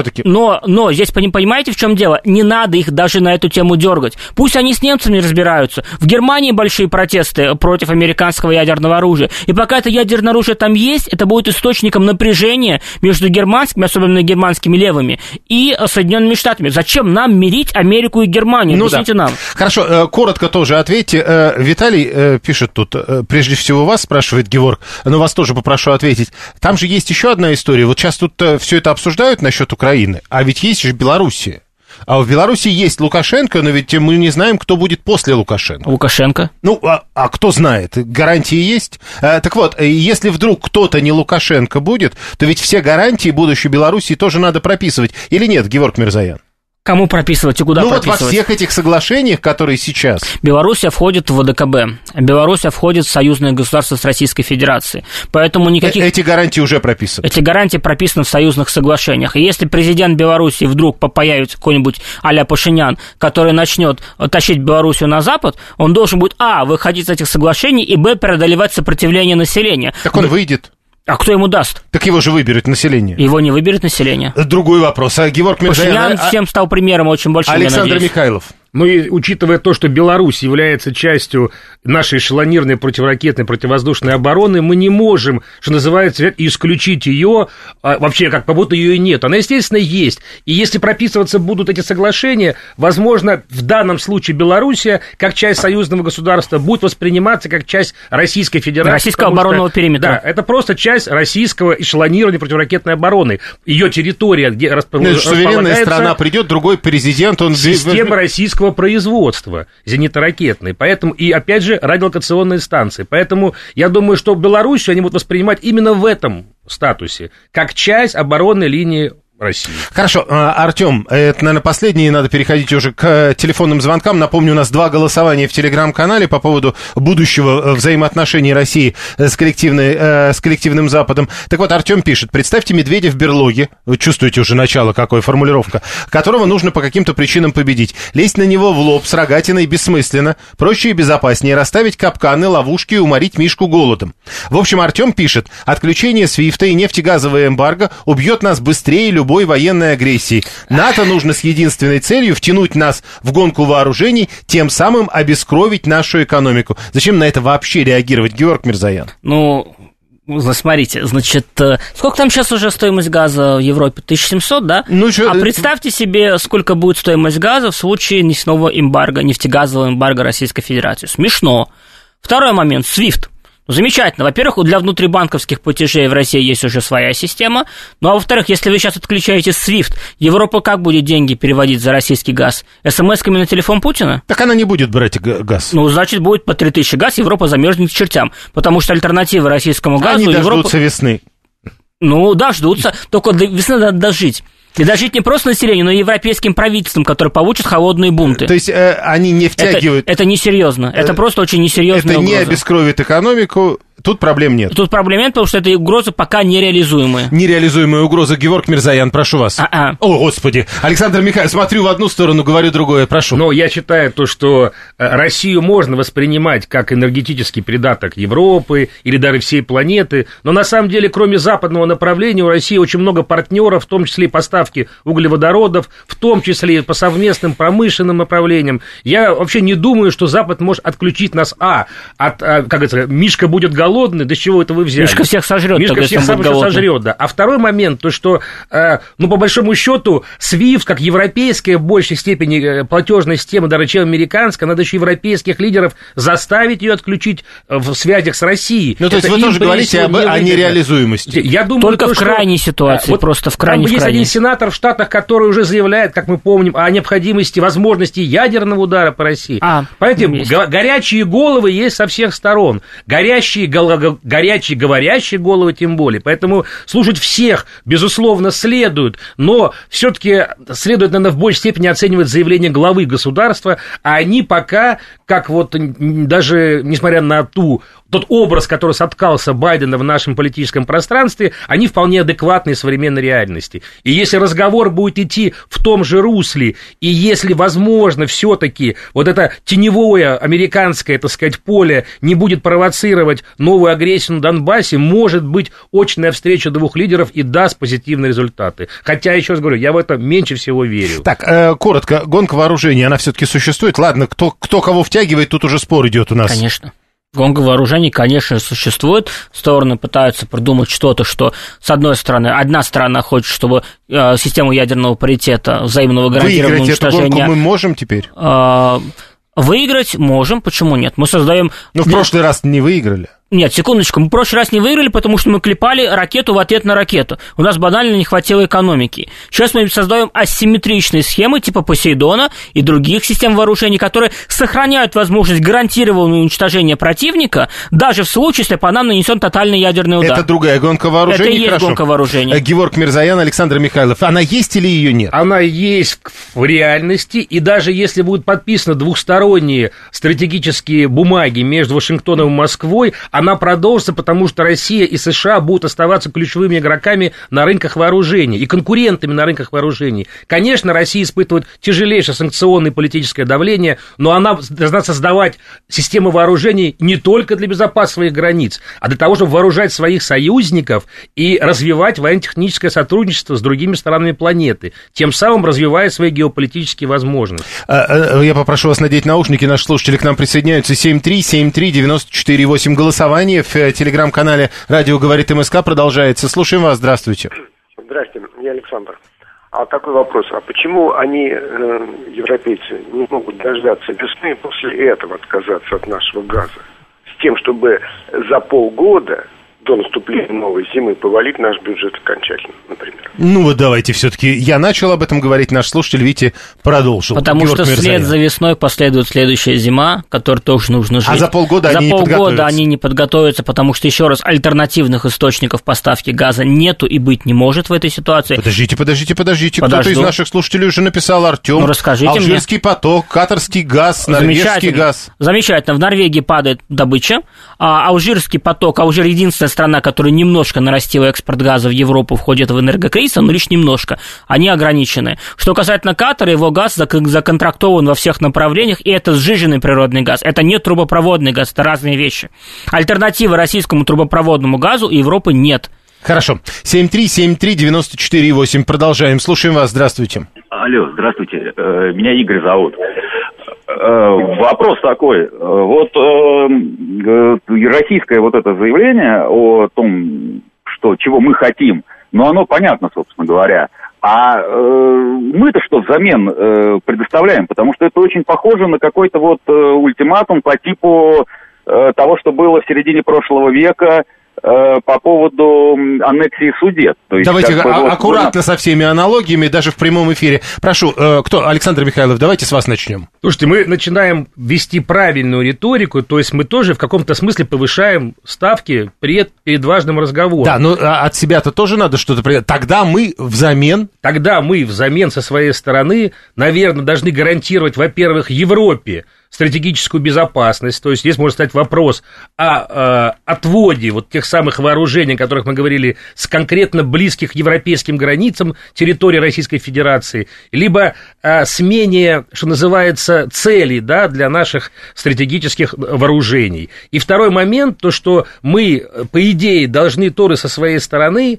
но здесь понимаете, в чем дело? Не надо их даже на эту тему дергать. Пусть они с немцами разбираются. В Германии большие протесты против американского ядерного оружия. И пока это ядерное оружие там есть, это будет источником напряжения между германскими, особенно германскими левыми, и Соединенными Штатами. Зачем нам мирить Америку и Германию? Объясните нам. Хорошо, коротко тоже ответьте. Виталий пишет тут, прежде всего вас спрашивает Геворг, но вас тоже попрошу ответить. Там же есть еще одна история. Вот сейчас тут все это обсуждают насчет Украины, а ведь есть же Белоруссия. А в Беларуси есть Лукашенко, но ведь мы не знаем, кто будет после Лукашенко. Лукашенко? А кто знает? Гарантии есть? Так вот, если вдруг кто-то не Лукашенко будет, то ведь все гарантии будущей Белоруссии тоже надо прописывать. Или нет, Геворг Мирзоян? Кому прописывать и куда прописывать? Вот во всех этих соглашениях, которые сейчас. Белоруссия входит в ВДКБ. Белоруссия входит в союзное государство с Российской Федерацией. Поэтому никаких... Эти гарантии уже прописаны. Эти гарантии прописаны в союзных соглашениях. И если президент Белоруссии вдруг появится какой-нибудь а-ля Пашинян, который начнет тащить Белоруссию на Запад, он должен будет, выходить из этих соглашений, и, преодолевать сопротивление населения. Так он выйдет. А кто ему даст? Так его же выберет население. Его не выберет население. Другой вопрос. Геворг Мирзоян... Пашинян всем стал примером очень большим, Александр Михайлов. Но и учитывая то, что Беларусь является частью нашей эшелонированной противоракетной, противовоздушной обороны, мы не можем, что называется, исключить ее, вообще как будто ее и нет. Она, естественно, есть. И если прописываться будут эти соглашения, возможно, в данном случае Белоруссия, как часть союзного государства, будет восприниматься как часть Российской Федерации. Российского оборонного периметра. Да, это просто часть российского эшелонированной противоракетной обороны. Ее территория, где располагается... Суверенная страна придет, другой президент, он... Система российского производства зенитно-ракетной. Поэтому, и опять же, радиолокационные станции. Поэтому я думаю, что Белоруссию они будут воспринимать именно в этом статусе, как часть оборонной линии России. Хорошо, Артем, это, наверное, последнее, надо переходить уже к телефонным звонкам. Напомню, у нас 2 голосования в Телеграм-канале по поводу будущего взаимоотношений России с коллективным Западом. Так вот, Артем пишет: представьте медведя в берлоге, вы чувствуете уже начало, какой формулировка, которого нужно по каким-то причинам победить. Лезть на него в лоб с рогатиной бессмысленно, проще и безопаснее расставить капканы, ловушки и уморить Мишку голодом. В общем, Артем пишет: отключение Свифта и нефтегазовое эмбарго убьет нас быстрее любой военной агрессии. НАТО нужно с единственной целью втянуть нас в гонку вооружений, тем самым обескровить нашу экономику. Зачем на это вообще реагировать, Георг Мирзоян? Ну, смотрите, значит, сколько там сейчас уже стоимость газа в Европе? 1700, да? Ну, еще... А представьте себе, сколько будет стоимость газа в случае нефтяного эмбарго, нефтегазового эмбарго Российской Федерации. Смешно. Второй момент, SWIFT. Замечательно. Во-первых, для внутрибанковских платежей в России есть уже своя система. Ну, а во-вторых, если вы сейчас отключаете SWIFT, Европа как будет деньги переводить за российский газ? СМС-ками на телефон Путина? Так она не будет брать газ. Ну, значит, будет по 3000 газ, Европа замерзнет к чертям. Потому что альтернатива российскому газу... Они дождутся весны. Ну, дождутся. Только до весны надо дожить. И дожить не просто населению, но и европейским правительствам, которые получат холодные бунты. То есть они не втягивают... Это несерьезно. Это просто очень несерьезная угроза. Это не обескровит экономику. Тут проблем нет. Тут проблем нет, потому что эта угроза пока нереализуемая. Нереализуемая угроза. Георг Мирзоян, прошу вас. О, Господи. Александр Михайлович, смотрю в одну сторону, говорю другое. Прошу. Но я считаю то, что Россию можно воспринимать как энергетический придаток Европы или даже всей планеты, но на самом деле, кроме западного направления, у России очень много партнеров, в том числе и поставки углеводородов, в том числе и по совместным промышленным направлениям. Я вообще не думаю, что Запад может отключить нас, как говорится, Мишка будет голодный, да с чего это вы взяли? Мишка всех сожрет. Мишка всех сожрет, да. А второй момент, то что, по большому счету, SWIFT, как европейская в большей степени платежная система, даже чем американская, надо еще европейских лидеров заставить ее отключить в связях с Россией. Ну, то есть вы тоже говорите о нереализуемости. Я думаю, только в крайней ситуации, просто в крайней. Есть один сенатор в Штатах, который уже заявляет, как мы помним, о необходимости, возможности ядерного удара по России. Понимаете, горячие головы есть со всех сторон. Горячие говорящие головы тем более. Поэтому слушать всех, безусловно, следует, но все-таки следует, наверное, в большей степени оценивать заявления главы государства, а они пока, как вот даже несмотря на тот образ, который соткался Байдена в нашем политическом пространстве, они вполне адекватны современной реальности. И если разговор будет идти в том же русле, и если, возможно, все-таки вот это теневое американское, так сказать, поле не будет провоцировать новую агрессию на Донбассе, может быть, очная встреча двух лидеров и даст позитивные результаты. Хотя, еще раз говорю, я в это меньше всего верю. Так, коротко, гонка вооружений, она все-таки существует? Ладно, кто кого втягивает, тут уже спор идет у нас. Конечно. Гонка вооружений, конечно, существует. Стороны пытаются придумать что-то, что, с одной стороны, одна сторона хочет, чтобы систему ядерного паритета, взаимного гарантированного уничтожения... Выиграть эту гонку мы можем теперь? Выиграть можем, почему нет? Мы создаем... Но в прошлый раз не выиграли. Нет, секундочку, мы в прошлый раз не выиграли, потому что мы клепали ракету в ответ на ракету. У нас банально не хватило экономики. Сейчас мы создаем асимметричные схемы типа Посейдона и других систем вооружений, которые сохраняют возможность гарантированного уничтожения противника, даже в случае, если по нам нанесен тотальный ядерный удар. Это другая гонка вооружений. Это и есть гонка вооружений. Георг Мирзоян, Александр Михайлов. Она есть или ее нет? Она есть в реальности, и даже если будут подписаны двухсторонние стратегические бумаги между Вашингтоном и Москвой, она продолжится, потому что Россия и США будут оставаться ключевыми игроками на рынках вооружений и конкурентами на рынках вооружений. Конечно, Россия испытывает тяжелейшее санкционное и политическое давление, но она должна создавать систему вооружений не только для безопасности своих границ, а для того, чтобы вооружать своих союзников и развивать военно-техническое сотрудничество с другими странами планеты, тем самым развивая свои геополитические возможности. Я попрошу вас надеть наушники, наши слушатели к нам присоединяются. 7373948. Голосование в телеграм-канале «Радио говорит МСК» продолжается. Слушаем вас, здравствуйте. Здравствуйте, я Александр. А такой вопрос, а почему они, европейцы, не могут дождаться весны и после этого отказаться от нашего газа? С тем, чтобы за полгода до наступления новой зимы повалить наш бюджет окончательно, например. Ну вот давайте все-таки. Я начал об этом говорить, наш слушатель, видите, продолжил. Потому что вслед за весной последует следующая зима, которой тоже нужно жить. А за полгода они не подготовятся. За полгода они не подготовятся, потому что, еще раз, альтернативных источников поставки газа нету и быть не может в этой ситуации. Подождите. Кто-то из наших слушателей уже написал, Артем. Ну, расскажите Алжирский поток, катарский газ, норвежский газ. Замечательно. В Норвегии падает добыча, а Алжирский поток, Алжир единственная страна, которая немножко нарастила экспорт газа в Европу, входит в энергокризис, но лишь немножко, они ограничены. Что касательно Катара, его газ законтрактован во всех направлениях, и это сжиженный природный газ, это не трубопроводный газ, это разные вещи. Альтернативы российскому трубопроводному газу у Европы нет. Хорошо. 7373948. Продолжаем. Слушаем вас. Здравствуйте. Алло, здравствуйте. Меня Игорь зовут. Вопрос такой. Вот российское вот это заявление о том, что чего мы хотим, ну, оно понятно, собственно говоря. А мы-то что взамен предоставляем? Потому что это очень похоже на какой-то вот ультиматум по типу того, что было в середине прошлого века по поводу аннексии Судет. То есть, давайте аккуратно со всеми аналогиями, даже в прямом эфире. Прошу, кто? Александр Михайлов, давайте с вас начнем. Слушайте, мы начинаем вести правильную риторику, то есть мы тоже в каком-то смысле повышаем ставки перед важным разговором. Да, но от себя-то тоже надо что-то... Тогда мы взамен со своей стороны, наверное, должны гарантировать, во-первых, Европе стратегическую безопасность, то есть здесь может стать вопрос о отводе вот тех самых вооружений, о которых мы говорили, с конкретно близких к европейским границам территории Российской Федерации, либо смене, что называется, целей, да, для наших стратегических вооружений. И второй момент, то, что мы, по идее, должны тоже со своей стороны,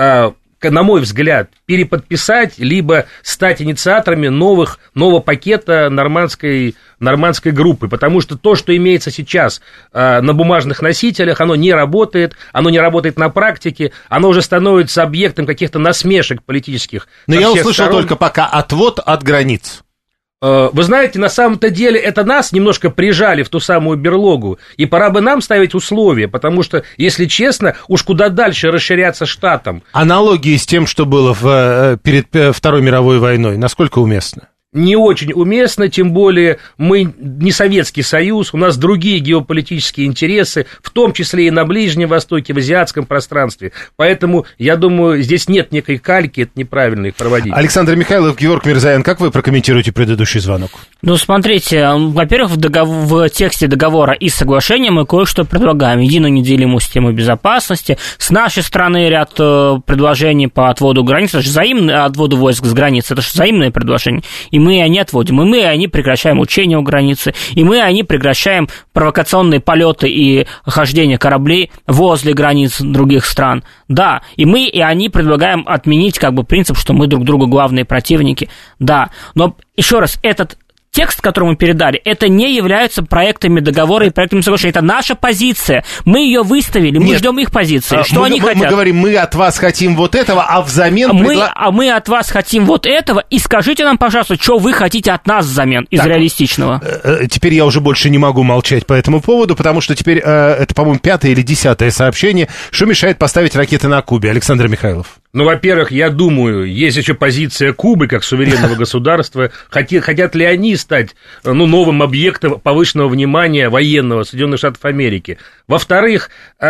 на мой взгляд, переподписать, либо стать инициаторами нового пакета нормандской группы, потому что то, что имеется сейчас на бумажных носителях, оно не работает на практике, оно уже становится объектом каких-то насмешек политических. Но я услышал только пока отвод от границ. Вы знаете, на самом-то деле это нас немножко прижали в ту самую берлогу, и пора бы нам ставить условия, потому что, если честно, уж куда дальше расширяться штатом. Аналогии с тем, что было перед Второй мировой войной, насколько уместно? Не очень уместно, тем более мы не Советский Союз, у нас другие геополитические интересы, в том числе и на Ближнем Востоке, в азиатском пространстве. Поэтому, я думаю, здесь нет некой кальки, это неправильно их проводить. Александр Михайлов, Георг Мирзоян, как вы прокомментируете предыдущий звонок? Ну, смотрите, во-первых, в тексте договора и соглашения мы кое-что предлагаем. Единую неделимую систему безопасности. С нашей стороны ряд предложений по отводу границ, это же взаимное, отводу войск с границы, это же взаимное предложение. И мы они отводим, и мы они прекращаем учения у границы, и мы они прекращаем провокационные полеты и хождение кораблей возле границ других стран. Да, и мы и они предлагаем отменить как бы принцип, что мы друг другу главные противники. Да, но еще раз, этот текст, который мы передали, это не являются проектами договора и проектами соглашения. Это наша позиция. Мы ее выставили, мы ждем их позиции. Что они хотят? Мы говорим, мы от вас хотим вот этого, а взамен... Мы от вас хотим вот этого, и скажите нам, пожалуйста, что вы хотите от нас взамен из реалистичного. Теперь я уже больше не могу молчать по этому поводу, потому что теперь это, по-моему, 5-е или 10-е сообщение, что мешает поставить ракеты на Кубе. Александр Михайлов. Ну, во-первых, я думаю, есть еще позиция Кубы как суверенного государства. Хотят ли они стать новым объектом повышенного внимания военного Соединенных Штатов Америки? Во-вторых,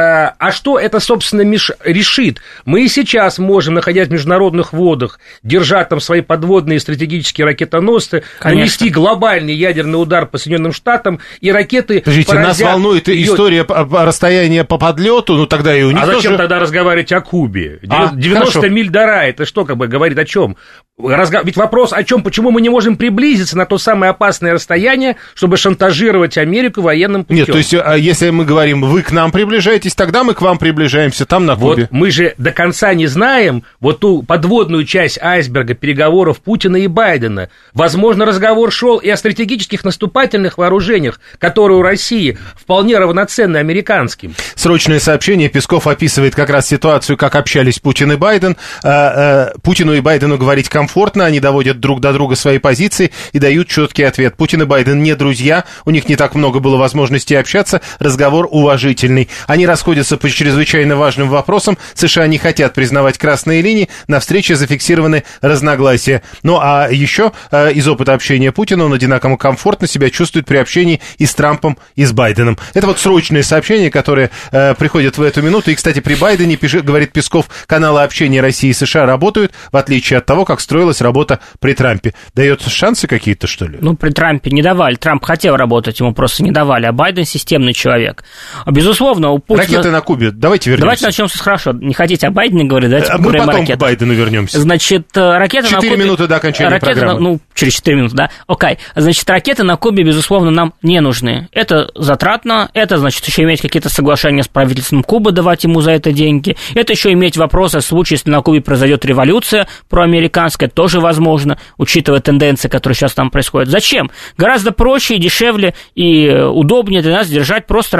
а что это, собственно, решит? Мы и сейчас можем, находясь в международных водах, держать там свои подводные стратегические ракетоносцы, нанести глобальный ядерный удар по Соединенным Штатам, и ракеты Подождите, нас волнует история расстояния по подлету, ну тогда и у них А зачем тоже... тогда разговаривать о Кубе? 90 миль до рая, это что, говорит о чем? Ведь вопрос о чем, почему мы не можем приблизиться на то самое опасное расстояние, чтобы шантажировать Америку военным путем? Нет, то есть, если мы говорим, вы к нам приближаетесь, тогда мы к вам приближаемся, там на Кубе. Вот мы же до конца не знаем вот ту подводную часть айсберга переговоров Путина и Байдена. Возможно, разговор шел и о стратегических наступательных вооружениях, которые у России вполне равноценны американским. Срочное сообщение. Песков описывает как раз ситуацию, как общались Путин и Байден. Путину и Байдену говорить комфортно, они доводят друг до друга свои позиции и дают четкий ответ. Путин и Байден не друзья, у них не так много было возможностей общаться, разговор уважительный. Они расходятся по чрезвычайно важным вопросам, США не хотят признавать красные линии, на встрече зафиксированы разногласия. Ну а еще из опыта общения Путина он одинаково комфортно себя чувствует при общении и с Трампом, и с Байденом. Это вот срочное сообщение, которое приходит в эту минуту. И, кстати, при Байдене, говорит Песков, каналы общения России и США работают, в отличие от того, как строилась работа при Трампе. Дает шансы какие-то, что ли? Ну, при Трампе не давали. Трамп хотел работать, ему просто не давали. А Байден системный человек. Безусловно, у Путина... Ракеты на Кубе. Давайте вернемся. Давайте начнем с хорошо. Не хотите о Байдене говорить, давайте мы поговорим о потом ракетах. к Байдену вернемся. Значит, ракеты на Кубе... 4 минуты до окончания программы. Через 4 минуты, да? Окей. Значит, ракеты на Кубе, безусловно, нам не нужны. Это затратно, это, значит, еще иметь какие-то соглашения с правительством Кубы, давать ему за это деньги. Это еще иметь вопросы в случае, если на Кубе произойдет революция проамериканская, тоже возможно, учитывая тенденции, которые сейчас там происходят. Зачем? Гораздо проще и дешевле и удобнее для нас держать просто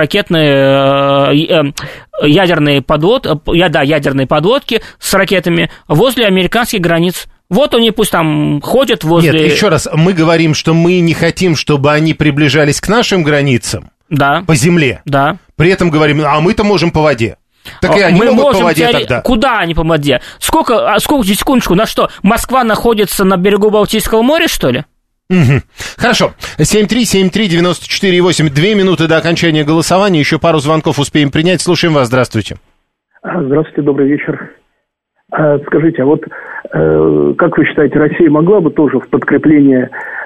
ракетные ядерные подлодки с ракетами возле американских границ. Вот они пусть там ходят возле... Нет, еще раз, мы говорим, что мы не хотим, чтобы они приближались к нашим границам. Да. По земле. Да. При этом говорим, а мы-то можем по воде. Так и они могут по воде тогда. Куда они по воде? Сколько, секундочку, на что? Москва находится на берегу Балтийского моря, что ли? Угу. Хорошо. 7373948. 2 минуты до окончания голосования. Еще пару звонков успеем принять. Слушаем вас. Здравствуйте. Здравствуйте, добрый вечер. Скажите, а вот как вы считаете, Россия могла бы тоже в подкрепление,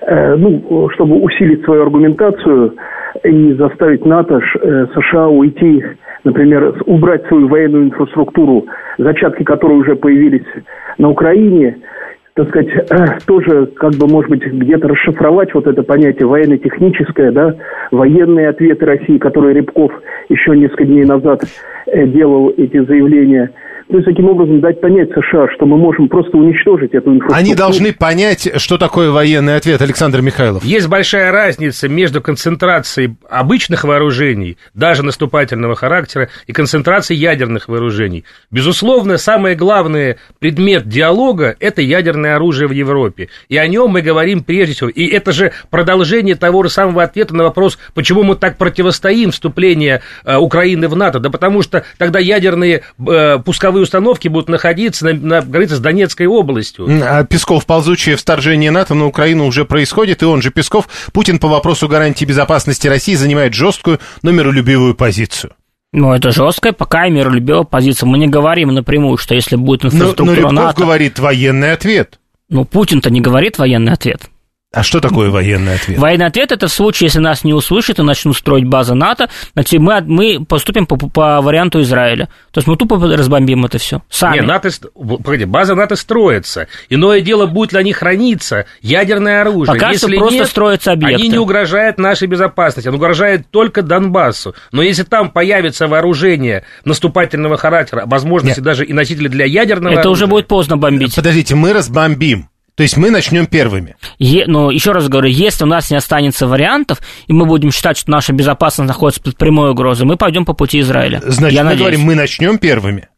чтобы усилить свою аргументацию и заставить НАТО, США уйти, например, убрать свою военную инфраструктуру, зачатки которой уже появились на Украине, так сказать, тоже, как бы, может быть, где-то расшифровать вот это понятие военно-техническое, да, военные ответы России, которые Рябков еще несколько дней назад делал эти заявления. То есть, таким образом, дать понять США, что мы можем просто уничтожить эту инфраструктуру. Они должны понять, что такое военный ответ, Александр Михайлов. Есть большая разница между концентрацией обычных вооружений, даже наступательного характера, и концентрацией ядерных вооружений. Безусловно, самый главный предмет диалога – это ядерное оружие в Европе. И о нем мы говорим прежде всего. И это же продолжение того же самого ответа на вопрос, почему мы так противостоим вступлению Украины в НАТО. Да потому что тогда ядерные пусковые установки будут находиться на границе с Донецкой областью. Песков, ползучее вторжение НАТО на Украину уже происходит, и он же, Песков, Путин по вопросу гарантии безопасности России занимает жесткую, но миролюбивую позицию. Ну, это жесткая, пока и миролюбивая позиция. Мы не говорим напрямую, что если будет инфраструктура НАТО... Но Рябков говорит военный ответ. Ну, Путин-то не говорит военный ответ. А что такое военный ответ? Военный ответ – это в случае, если нас не услышат и начнут строить базы НАТО, значит, мы поступим по варианту Израиля. То есть мы тупо разбомбим это все сами. Нет, база НАТО строится. Иное дело, будет ли они храниться, ядерное оружие. Пока если что просто нет, строятся объекты. Они не угрожают нашей безопасности, они угрожают только Донбассу. Но если там появится вооружение наступательного характера, возможности даже и носители для ядерного оружия... Это уже будет поздно бомбить. Подождите, мы разбомбим. То есть мы начнем первыми. Но еще раз говорю, если у нас не останется вариантов, и мы будем считать, что наша безопасность находится под прямой угрозой, мы пойдем по пути Израиля. Значит, мы говорим, мы начнем первыми.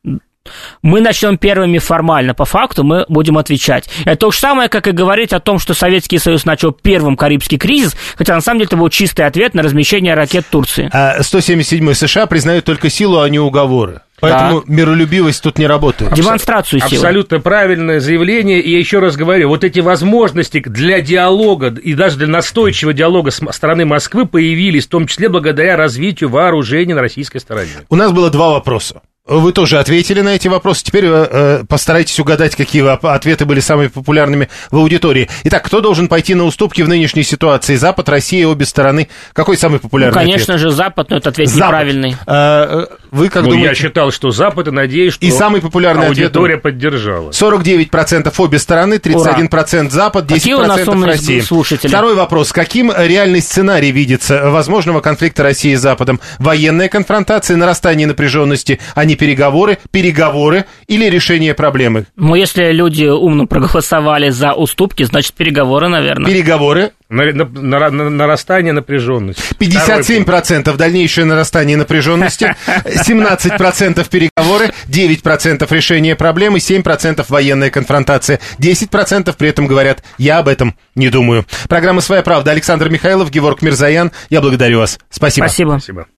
Мы начнем первыми формально, по факту мы будем отвечать. Это то же самое, как и говорить о том, что Советский Союз начал первым Карибский кризис, хотя на самом деле это был чистый ответ на размещение ракет Турции. 177-й США признают только силу, а не уговоры. Поэтому миролюбивость тут не работает. Демонстрацию силы. Абсолютно правильное заявление. И я еще раз говорю, вот эти возможности для диалога и даже для настойчивого диалога с стороны Москвы появились, в том числе благодаря развитию вооружений на российской стороне. У нас было 2 вопроса. Вы тоже ответили на эти вопросы. Теперь постарайтесь угадать, какие ответы были самыми популярными в аудитории. Итак, кто должен пойти на уступки в нынешней ситуации? Запад, Россия, обе стороны. Какой самый популярный ответ? Конечно же, Запад, но это ответ Запад. неправильный. Вы как думаете? Я считал, что Запад, и надеюсь, что и самый популярный аудитория ответ поддержала. 49% обе стороны, 31% Запад, 10% Россия. Слушатели. Второй вопрос. Каким реальный сценарий видится возможного конфликта России с Западом? Военная конфронтация, нарастание напряженности, а не переговоры или решение проблемы? Ну, если люди умно проголосовали за уступки, значит, переговоры, наверное. Переговоры. Нарастание напряженности. 57% дальнейшее нарастание напряженности, 17% переговоры, 9% решение проблемы, 7% военная конфронтация, 10% при этом говорят: я об этом не думаю. Программа «Своя правда». Александр Михайлов, Геворг Мирзоян. Я благодарю вас. Спасибо. Спасибо.